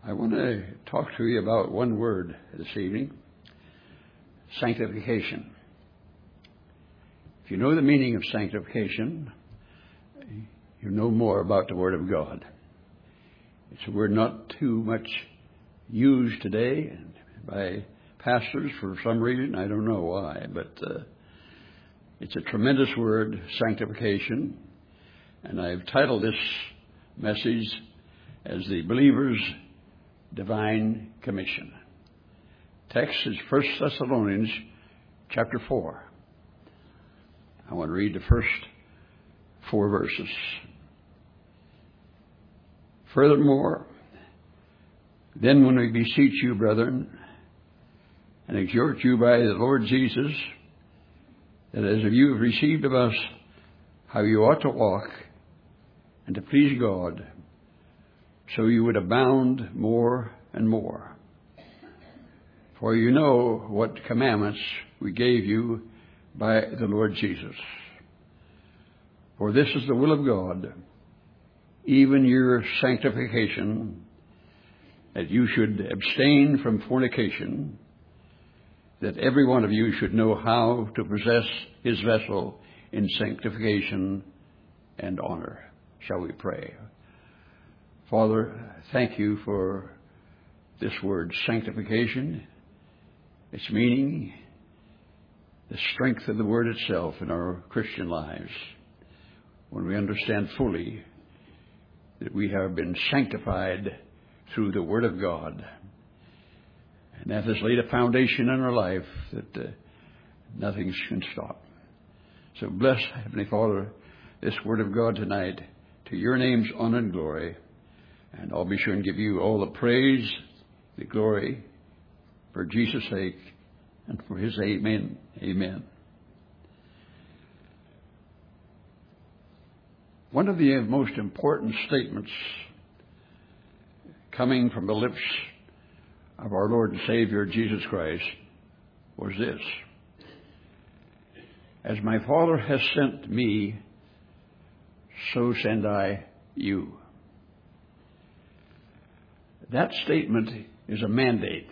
I want to talk to you about one word this evening: sanctification. If you know the meaning of sanctification, you know more about the Word of God. It's a word not too much used today by pastors for some reason. I don't know why, but it's a tremendous word, sanctification. And I've titled this message as the Believer's Divine Commission. Text is 1 Thessalonians chapter 4. I want to read the first 4 verses. Furthermore, then when we beseech you, brethren, and exhort you by the Lord Jesus, that as you have received of us how you ought to walk and to please God, so you would abound more and more. For you know what commandments we gave you by the Lord Jesus. For this is the will of God, even your sanctification, that you should abstain from fornication, that every one of you should know how to possess his vessel in sanctification and honor. Shall we pray? Father, thank you for this word, sanctification, its meaning, the strength of the word itself in our Christian lives, when we understand fully that we have been sanctified through the Word of God. And that has laid a foundation in our life that nothing can stop. So bless, Heavenly Father, this Word of God tonight. To your name's honor and glory. And I'll be sure and give you all the praise, the glory, for Jesus' sake, and for his amen. Amen. One of the most important statements coming from the lips of our Lord and Savior Jesus Christ was this: as my Father has sent me, so send I you. That statement is a mandate.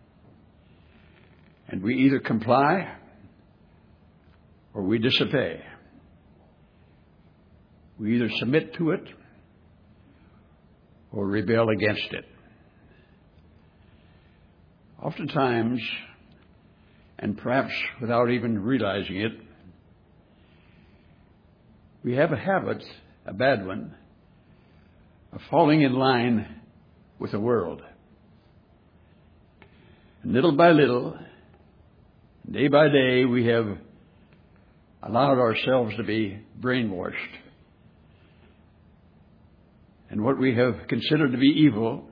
And we either comply or we disobey. We either submit to it or rebel against it. Oftentimes, and perhaps without even realizing it, we have a habit, a bad one, of falling in line with the world. And little by little, day by day, we have allowed ourselves to be brainwashed. And what we have considered to be evil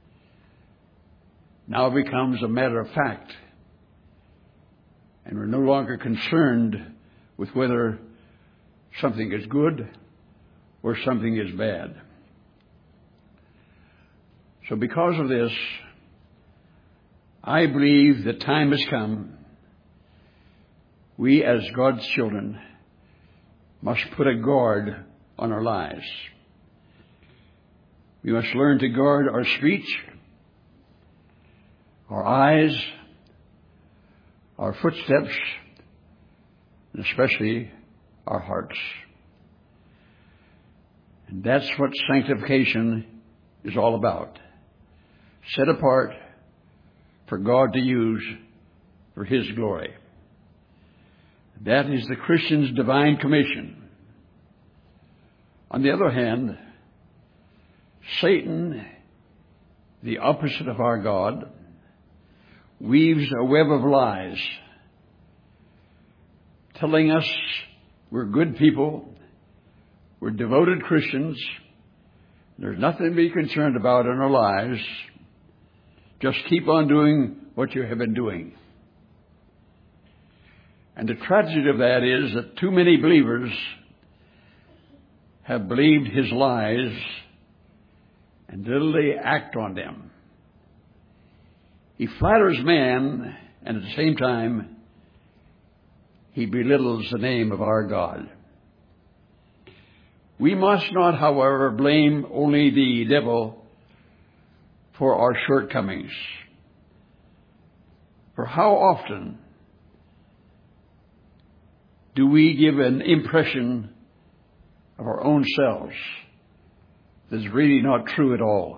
now becomes a matter of fact. And we're no longer concerned with whether something is good or something is bad. So because of this, I believe the time has come. We as God's children must put a guard on our lives. We must learn to guard our speech, our eyes, our footsteps, and especially our hearts. And that's what sanctification is all about. Set apart for God to use for his glory. That is the Christian's divine commission. On the other hand, Satan, the opposite of our God, weaves a web of lies, telling us we're good people, we're devoted Christians, there's nothing to be concerned about in our lives. Just keep on doing what you have been doing. And the tragedy of that is that too many believers have believed his lies and literally act on them. He flatters man, and at the same time, he belittles the name of our God. We must not, however, blame only the devil for our shortcomings. For how often do we give an impression of our own selves that's really not true at all?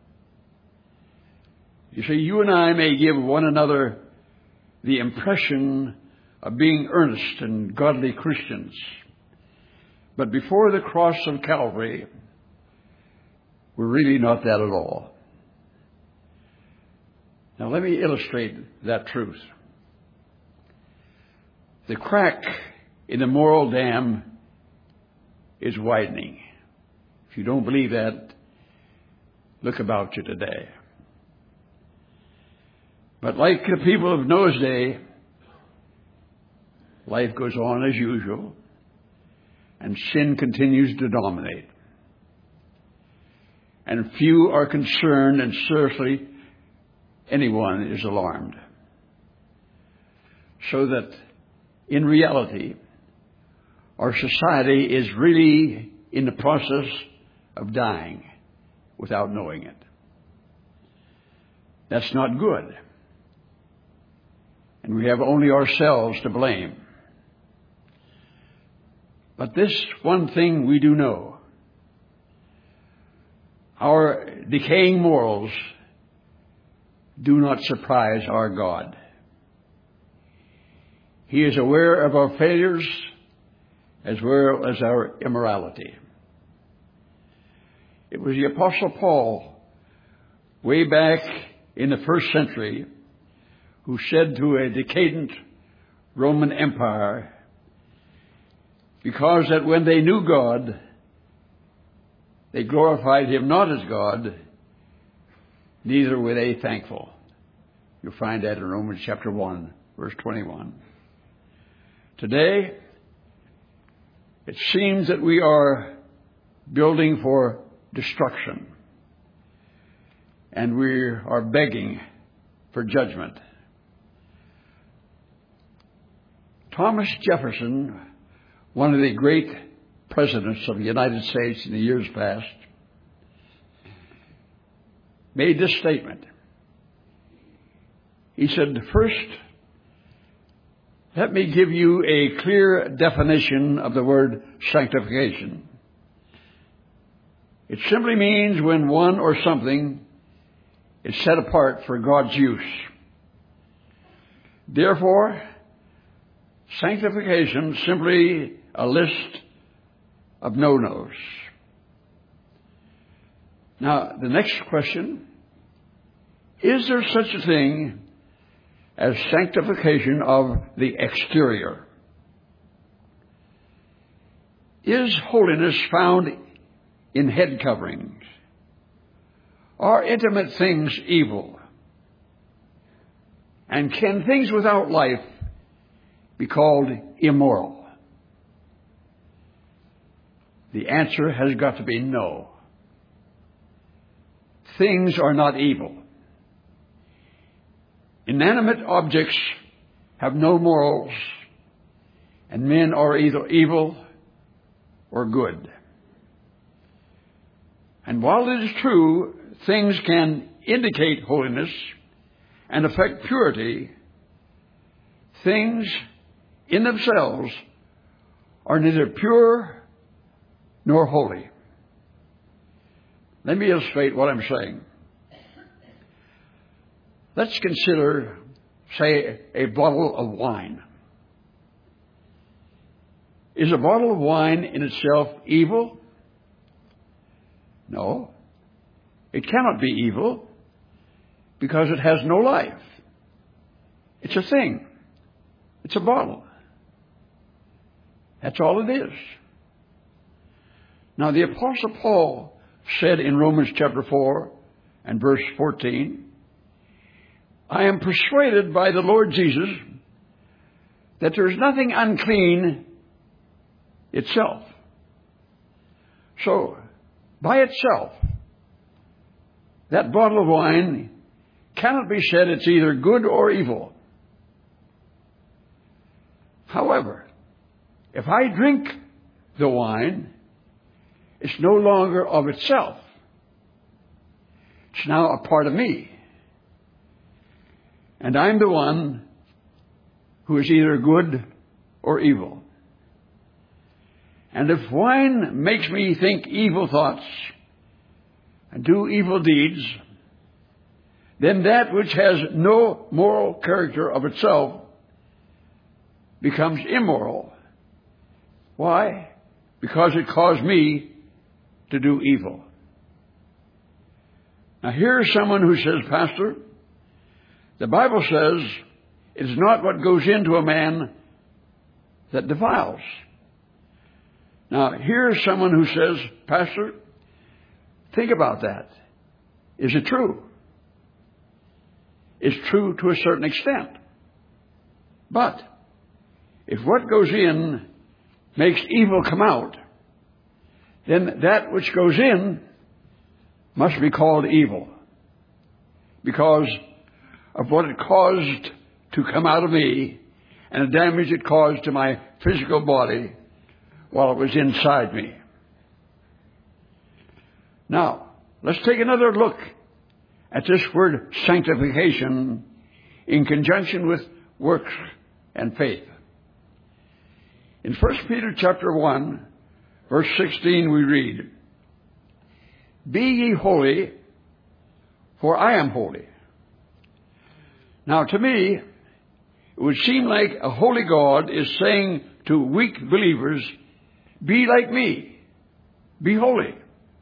You see, you and I may give one another the impression of being earnest and godly Christians, but before the cross of Calvary, we're really not that at all. Now let me illustrate that truth. The crack in the moral dam is widening. If you don't believe that, look about you today. But like the people of Noah's day, life goes on as usual, and sin continues to dominate. And few are concerned, and scarcely anyone is alarmed. So that in reality, our society is really in the process of dying without knowing it. That's not good. And we have only ourselves to blame. But this one thing we do know. Our decaying morals do not surprise our God. He is aware of our failures as well as our immorality. It was the Apostle Paul, way back in the first century, who said to a decadent Roman Empire, because that when they knew God, they glorified Him not as God, neither were they thankful. You'll find that in Romans chapter 1, verse 21. Today, it seems that we are building for destruction, and we are begging for judgment. Thomas Jefferson, one of the great presidents of the United States in the years past, made this statement. He said, first, let me give you a clear definition of the word sanctification. It simply means when one or something is set apart for God's use. Therefore, sanctification is simply a list of no-nos. Now, the next question, is there such a thing as sanctification of the exterior? Is holiness found in head coverings? Are intimate things evil? And can things without life be called immoral? The answer has got to be no. Things are not evil. Inanimate objects have no morals, and men are either evil or good. And while it is true, things can indicate holiness and affect purity, things in themselves are neither pure nor holy. Let me illustrate what I'm saying. Let's consider, say, a bottle of wine. Is a bottle of wine in itself evil? No. It cannot be evil because it has no life. It's a thing. It's a bottle. That's all it is. Now, the Apostle Paul said in Romans chapter 4 and verse 14, I am persuaded by the Lord Jesus that there is nothing unclean itself. So, by itself, that bottle of wine cannot be said it's either good or evil. However, if I drink the wine, it's no longer of itself. It's now a part of me. And I'm the one who is either good or evil. And if wine makes me think evil thoughts and do evil deeds, then that which has no moral character of itself becomes immoral. Why? Because it caused me to do evil. Now here's someone who says, Pastor, the Bible says it is not what goes into a man that defiles. Now here's someone who says, Pastor, think about that. Is it true? It's true to a certain extent. But if what goes in makes evil come out, then that which goes in must be called evil because of what it caused to come out of me and the damage it caused to my physical body while it was inside me. Now, let's take another look at this word sanctification in conjunction with works and faith. In 1 Peter chapter 1, verse 16, we read, Be ye holy, for I am holy. Now, to me, it would seem like a holy God is saying to weak believers, be like me, be holy.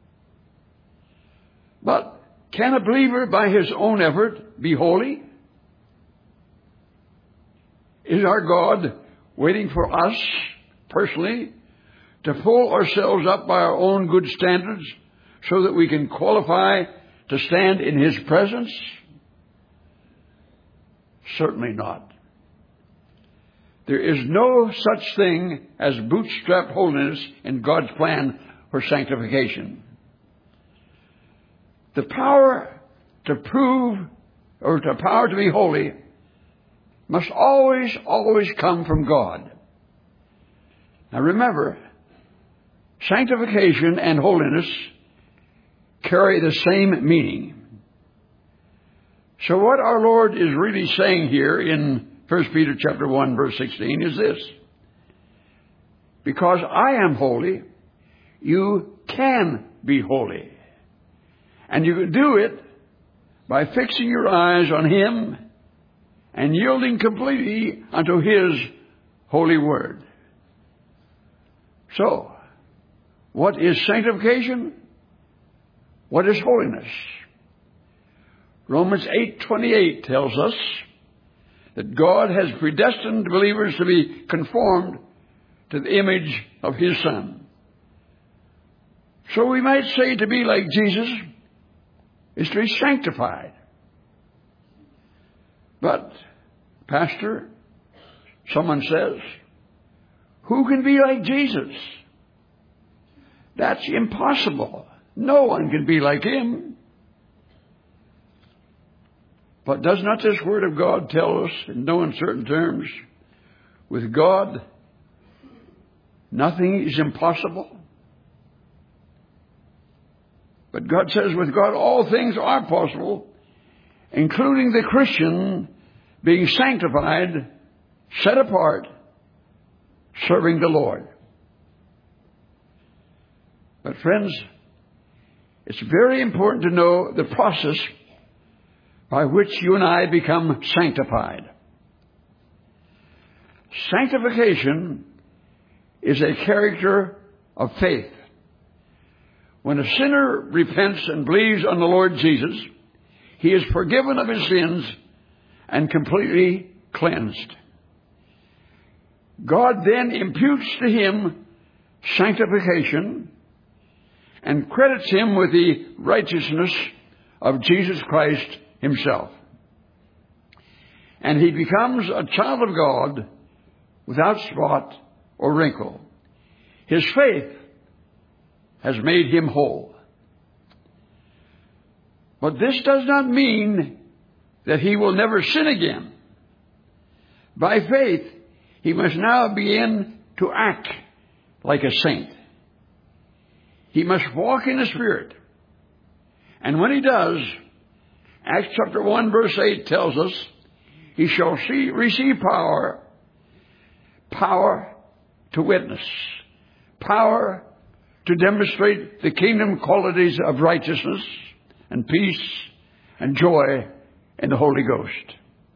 But can a believer by his own effort be holy? Is our God waiting for us personally to pull ourselves up by our own good standards so that we can qualify to stand in His presence? Certainly not. There is no such thing as bootstrap holiness in God's plan for sanctification. The power to prove or the power to be holy must always come from God. Now remember, sanctification and holiness carry the same meaning. So what our Lord is really saying here in 1 Peter chapter 1 verse 16 is this: because I am holy, you can be holy. And you can do it by fixing your eyes on Him and yielding completely unto His holy word. So, what is sanctification? What is holiness? Romans 8:28 tells us that God has predestined believers to be conformed to the image of His Son. So we might say to be like Jesus is to be sanctified. But, Pastor, someone says, who can be like Jesus? That's impossible. No one can be like Him. But does not this Word of God tell us in no uncertain terms, with God, nothing is impossible? But God says with God all things are possible, including the Christian being sanctified, set apart, serving the Lord. But friends, it's very important to know the process by which you and I become sanctified. Sanctification is a character of faith. When a sinner repents and believes on the Lord Jesus, he is forgiven of his sins and completely cleansed. God then imputes to him sanctification and credits him with the righteousness of Jesus Christ Himself. And he becomes a child of God without spot or wrinkle. His faith has made him whole. But this does not mean that he will never sin again. By faith, he must now begin to act like a saint. He must walk in the Spirit And when he does, Acts chapter 1 verse 8 tells us, he shall receive power to witness, power to demonstrate the kingdom qualities of righteousness and peace and joy in the Holy Ghost.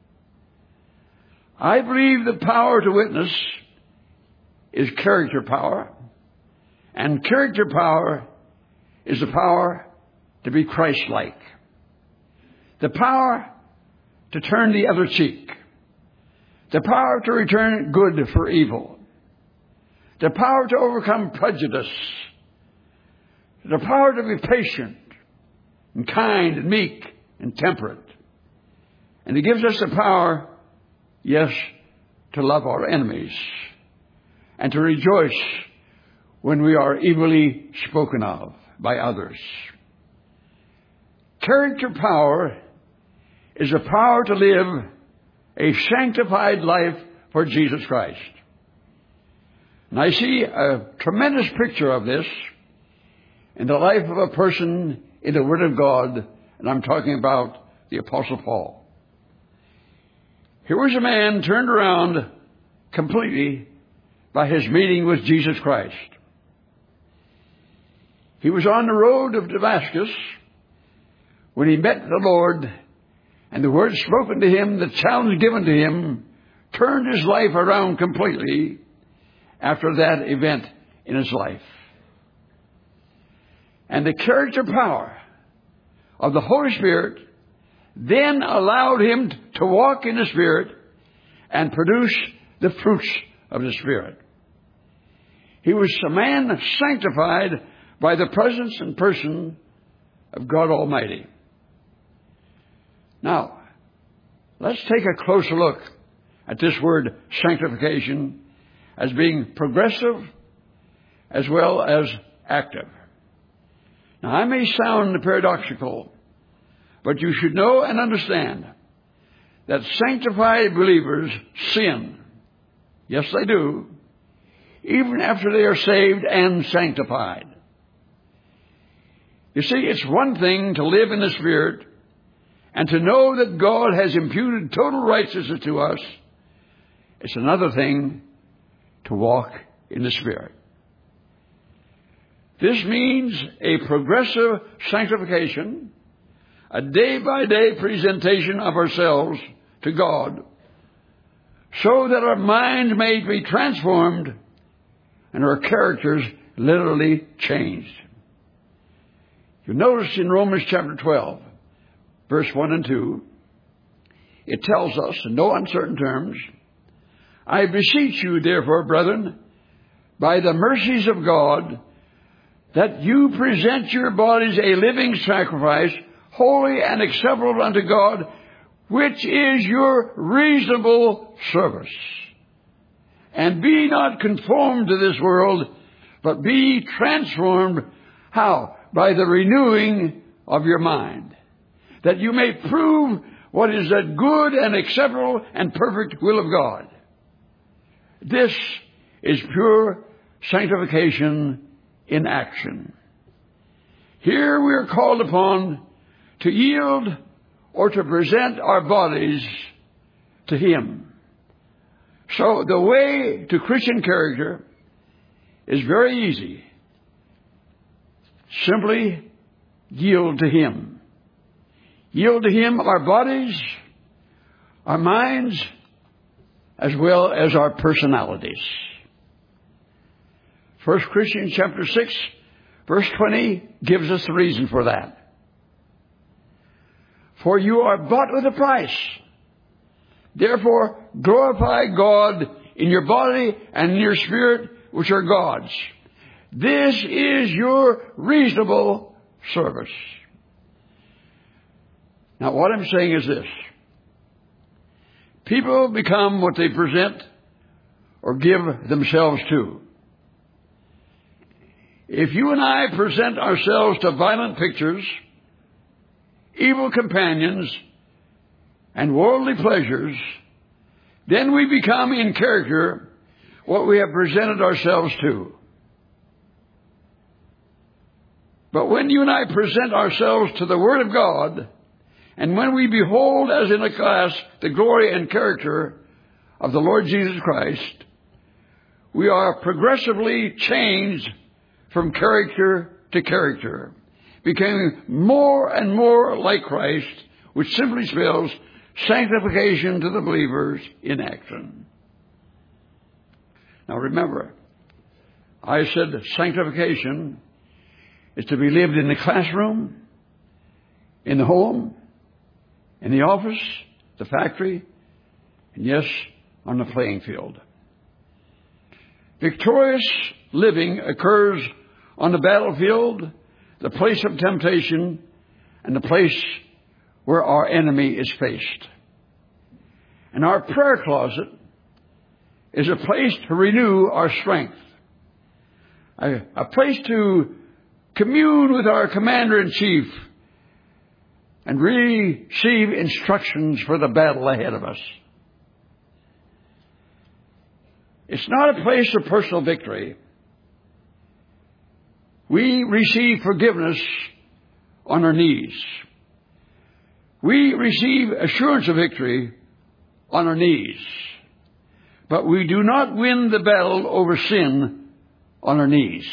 I believe the power to witness is character power, and character power is the power to be Christ-like, the power to turn the other cheek, the power to return good for evil, the power to overcome prejudice, the power to be patient and kind and meek and temperate. And He gives us the power, yes, to love our enemies and to rejoice when we are evilly spoken of by others. Character power is a power to live a sanctified life for Jesus Christ. And I see a tremendous picture of this in the life of a person in the Word of God, and I'm talking about the Apostle Paul. Here was a man turned around completely by his meeting with Jesus Christ. He was on the road of Damascus when he met the Lord, and the word spoken to him, the challenge given to him, turned his life around completely after that event in his life. And the character power of the Holy Spirit then allowed him to walk in the Spirit and produce the fruits of the Spirit. He was a man sanctified by the presence and person of God Almighty. Now, let's take a closer look at this word sanctification as being progressive as well as active. Now, I may sound paradoxical, but you should know and understand that sanctified believers sin. Yes, they do, even after they are saved and sanctified. You see, it's one thing to live in the Spirit and to know that God has imputed total righteousness to us. It's another thing to walk in the Spirit. This means a progressive sanctification, a day-by-day presentation of ourselves to God, so that our minds may be transformed and our characters literally changed. You notice in Romans chapter 12, verse 1 and 2, it tells us in no uncertain terms, I beseech you, therefore, brethren, by the mercies of God, that you present your bodies a living sacrifice, holy and acceptable unto God, which is your reasonable service. And be not conformed to this world, but be transformed. How? By the renewing of your mind, that you may prove what is that good and acceptable and perfect will of God. This is pure sanctification in action. Here we are called upon to yield or to present our bodies to Him. So the way to Christian character is very easy. Simply yield to Him. Yield to Him our bodies, our minds, as well as our personalities. 1 Corinthians chapter 6, verse 20 gives us the reason for that. For you are bought with a price. Therefore, glorify God in your body and in your spirit, which are God's. This is your reasonable service. Now, what I'm saying is this. People become what they present or give themselves to. If you and I present ourselves to violent pictures, evil companions, and worldly pleasures, then we become in character what we have presented ourselves to. But when you and I present ourselves to the Word of God, and when we behold as in a glass the glory and character of the Lord Jesus Christ, we are progressively changed from character to character, becoming more and more like Christ, which simply spells sanctification to the believers in action. Now remember, I said that sanctification is to be lived in the classroom, in the home, in the office, the factory, and yes, on the playing field. Victorious living occurs on the battlefield, the place of temptation, and the place where our enemy is faced. And our prayer closet is a place to renew our strength, a place to commune with our Commander-in-Chief and receive instructions for the battle ahead of us. It's not a place of personal victory. We receive forgiveness on our knees. We receive assurance of victory on our knees. But we do not win the battle over sin on our knees.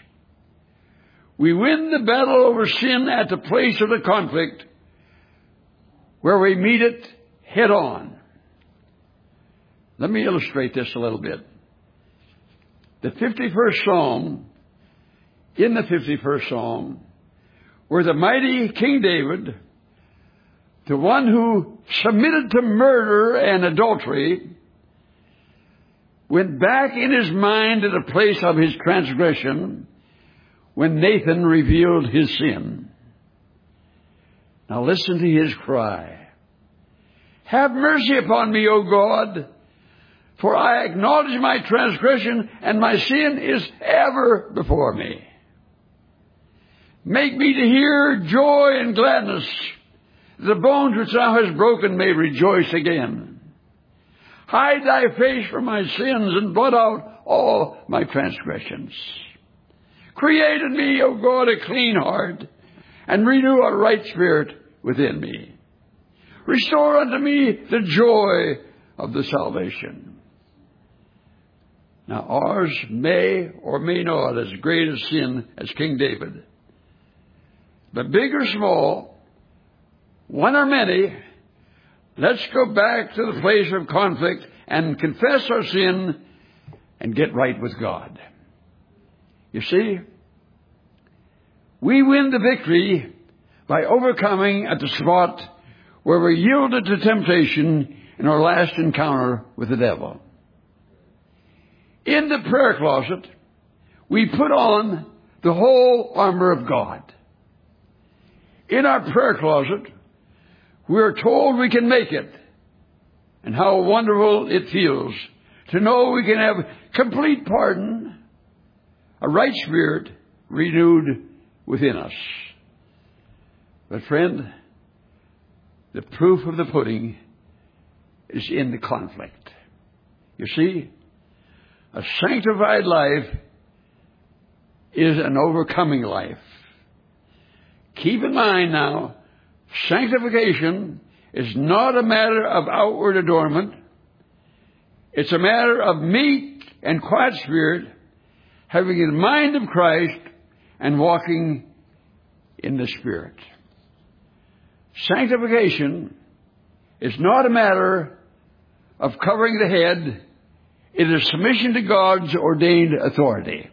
We win the battle over sin at the place of the conflict where we meet it head on. Let me illustrate this a little bit. The 51st Psalm, in the 51st Psalm, where the mighty King David, the one who submitted to murder and adultery, went back in his mind to the place of his transgression when Nathan revealed his sin. Now listen to his cry. Have mercy upon me, O God, for I acknowledge my transgression, and my sin is ever before me. Make me to hear joy and gladness. The bones which thou hast broken may rejoice again. Hide thy face from my sins and blot out all my transgressions. Create in me, O God, a clean heart, and renew a right spirit within me. Restore unto me the joy of the salvation. Now ours may or may not as great a sin as King David. But big or small, one or many, let's go back to the place of conflict and confess our sin and get right with God. You see, we win the victory by overcoming at the spot where we yielded to temptation in our last encounter with the devil. In the prayer closet, we put on the whole armor of God. In our prayer closet, we are told we can make it, and how wonderful it feels to know we can have complete pardon, a right spirit renewed within us. But friend, the proof of the pudding is in the conflict. You see, a sanctified life is an overcoming life. Keep in mind now, sanctification is not a matter of outward adornment. It's a matter of meek and quiet spirit, having the mind of Christ and walking in the Spirit. Sanctification is not a matter of covering the head. It is submission to God's ordained authority.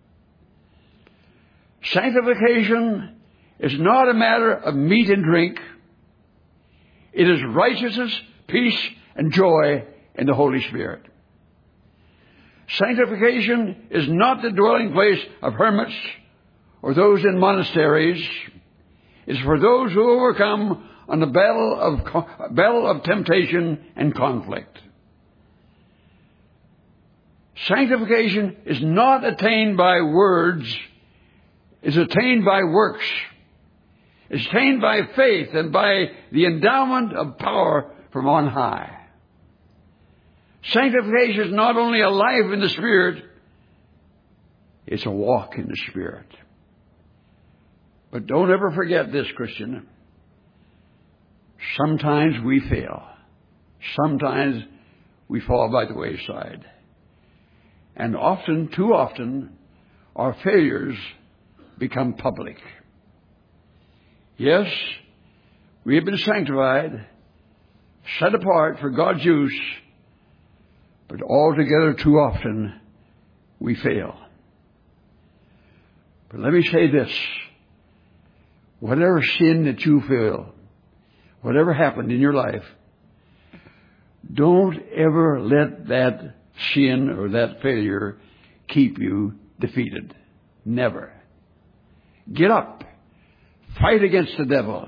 Sanctification is not a matter of meat and drink. It is righteousness, peace, and joy in the Holy Spirit. Sanctification is not the dwelling place of hermits or those in monasteries. It is for those who overcome on the battle of temptation and conflict. Sanctification is not attained by words. It's attained by works. It's attained by faith and by the endowment of power from on high. Sanctification is not only a life in the Spirit, it's a walk in the Spirit. But don't ever forget this, Christian. Sometimes we fail. Sometimes we fall by the wayside. And often, too often, our failures become public. Yes, we have been sanctified, set apart for God's use, but altogether too often we fail. But let me say this. Whatever sin that you feel, whatever happened in your life, don't ever let that sin or that failure keep you defeated. Never. Get up. Fight against the devil.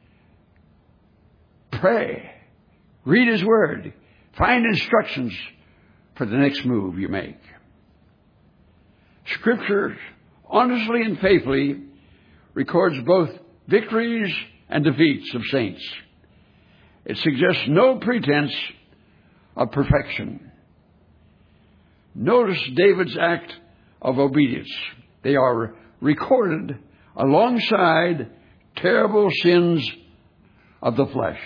Pray. Read His Word. Find instructions for the next move you make. Scripture, honestly and faithfully, records both victories and defeats of saints. It suggests no pretense of perfection. Notice David's act of obedience. They are recorded alongside terrible sins of the flesh.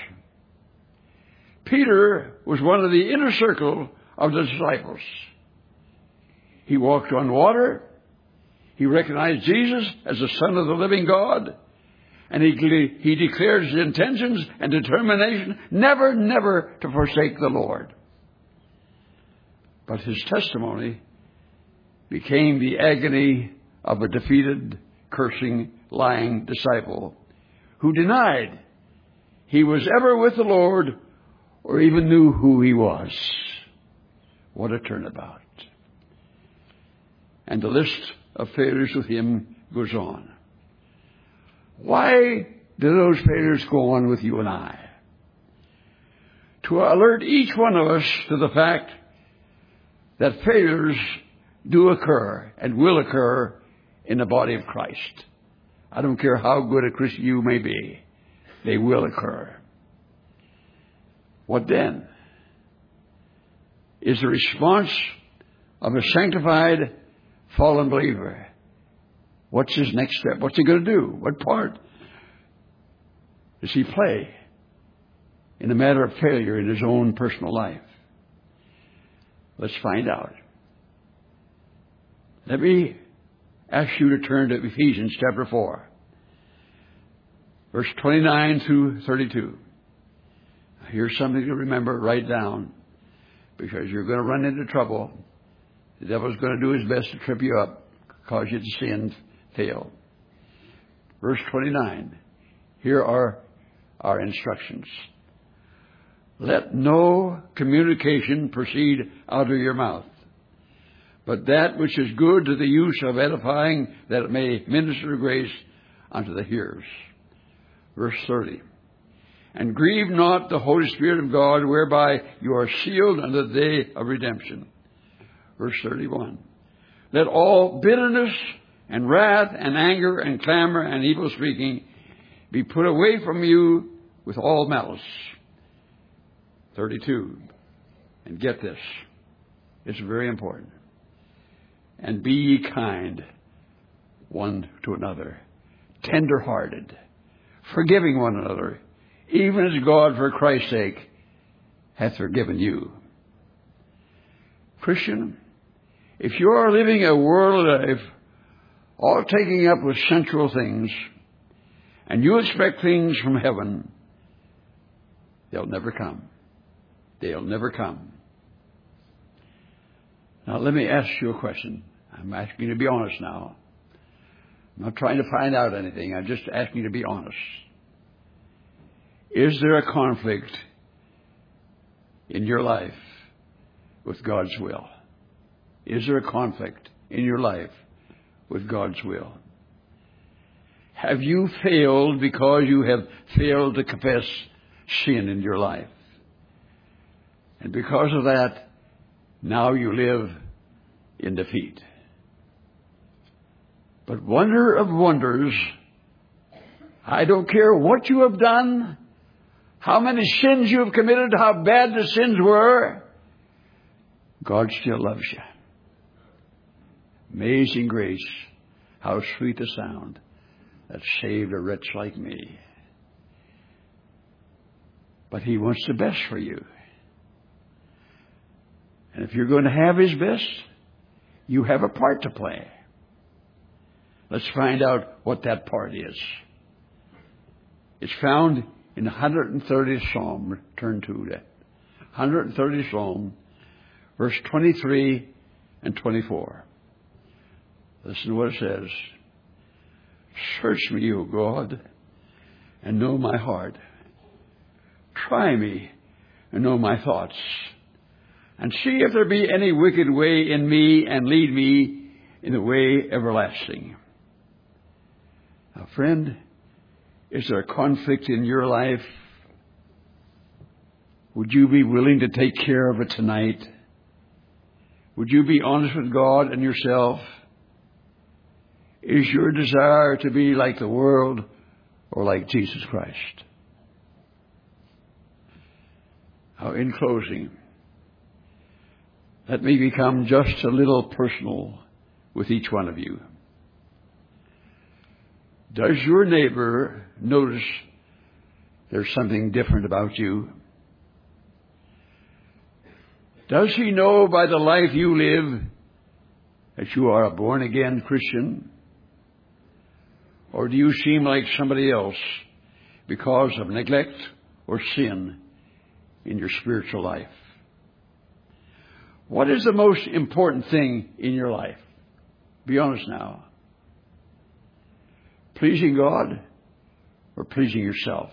Peter was one of the inner circle of the disciples. He walked on water. He recognized Jesus as the Son of the living God. And he declared his intentions and determination never to forsake the Lord. But his testimony became the agony of a defeated, cursing, lying disciple who denied he was ever with the Lord or even knew who he was. What a turnabout. And the list of failures with him goes on. Why do those failures go on with you and I? To alert each one of us to the fact that failures do occur and will occur in the body of Christ. I don't care how good a Christian you may be, they will occur. What then? Is the response of a sanctified, fallen believer? What's his next step? What's he going to do? What part does he play in the matter of failure in his own personal life? Let's find out. Let me ask you to turn to Ephesians chapter 4, verse 29 through 32. Here's something to remember, write down, because you're going to run into trouble. The devil's going to do his best to trip you up, cause you to sin, fail. Verse 29. Here are our instructions. Let no communication proceed out of your mouth, but that which is good to the use of edifying, that it may minister grace unto the hearers. Verse 30. And grieve not the Holy Spirit of God, whereby you are sealed unto the day of redemption. Verse 31. Let all bitterness and wrath and anger and clamor and evil speaking be put away from you with all malice. 32. And get this. It's very important. And be ye kind one to another, tender-hearted, forgiving one another, even as God for Christ's sake hath forgiven you. Christian, if you are living a worldly life, all taking up with sensual things, and you expect things from heaven, they'll never come. They'll never come. Now, let me ask you a question. I'm asking you to be honest now. I'm not trying to find out anything. I'm just asking you to be honest. Is there a conflict in your life with God's will? Is there a conflict in your life with God's will? Have you failed because you have failed to confess sin in your life? And because of that, now you live in defeat. But wonder of wonders, I don't care what you have done, how many sins you have committed, how bad the sins were, God still loves you. Amazing grace, how sweet the sound that saved a wretch like me. But He wants the best for you. And if you're going to have His best, you have a part to play. Let's find out what that part is. It's found in the 130th Psalm. Turn to that. 130th Psalm, verse 23 and 24. Listen to what it says. Search me, O God, and know my heart. Try me and know my thoughts. And see if there be any wicked way in me, and lead me in the way everlasting. Now, friend, is there a conflict in your life? Would you be willing to take care of it tonight? Would you be honest with God and yourself? Is your desire to be like the world or like Jesus Christ? Now, in closing, let me become just a little personal with each one of you. Does your neighbor notice there's something different about you? Does he know by the life you live that you are a born-again Christian? Or do you seem like somebody else because of neglect or sin in your spiritual life? What is the most important thing in your life? Be honest now. Pleasing God or pleasing yourself?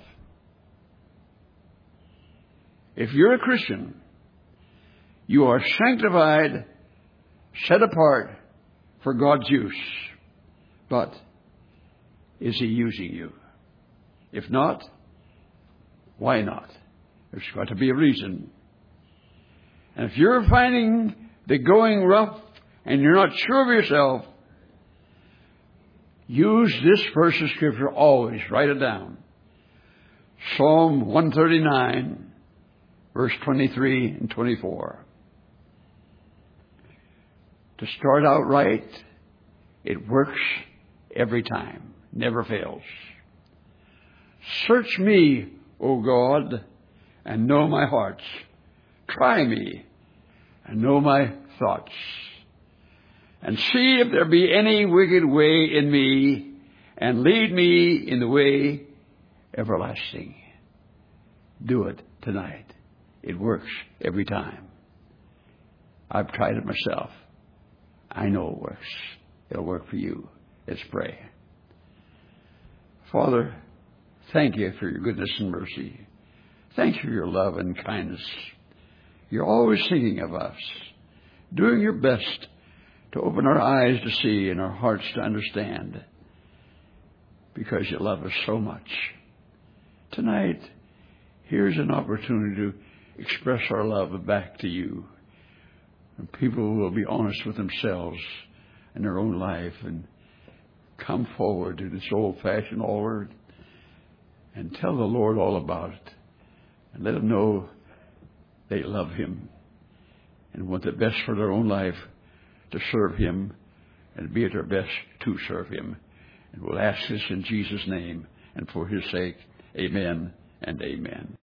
If you're a Christian, you are sanctified, set apart for God's use. But is He using you? If not, why not? There's got to be a reason. And if you're finding the going rough and you're not sure of yourself, use this verse of Scripture always. Write it down. Psalm 139, verse 23 and 24. To start out right, it works every time. Never fails. Search me, O God, and know my heart. Try me and know my thoughts. And see if there be any wicked way in me, and lead me in the way everlasting. Do it tonight. It works every time. I've tried it myself. I know it works. It'll work for you. Let's pray. Father, thank you for your goodness and mercy. Thank you for your love and kindness. You're always thinking of us, doing your best to open our eyes to see and our hearts to understand, because you love us so much. Tonight, here's an opportunity to express our love back to you. And people will be honest with themselves and their own life and come forward to this old-fashioned altar and tell the Lord all about it. And let them know they love Him and want the best for their own life, to serve Him and be at their best to serve Him. And we'll ask this in Jesus' name and for His sake. Amen and amen.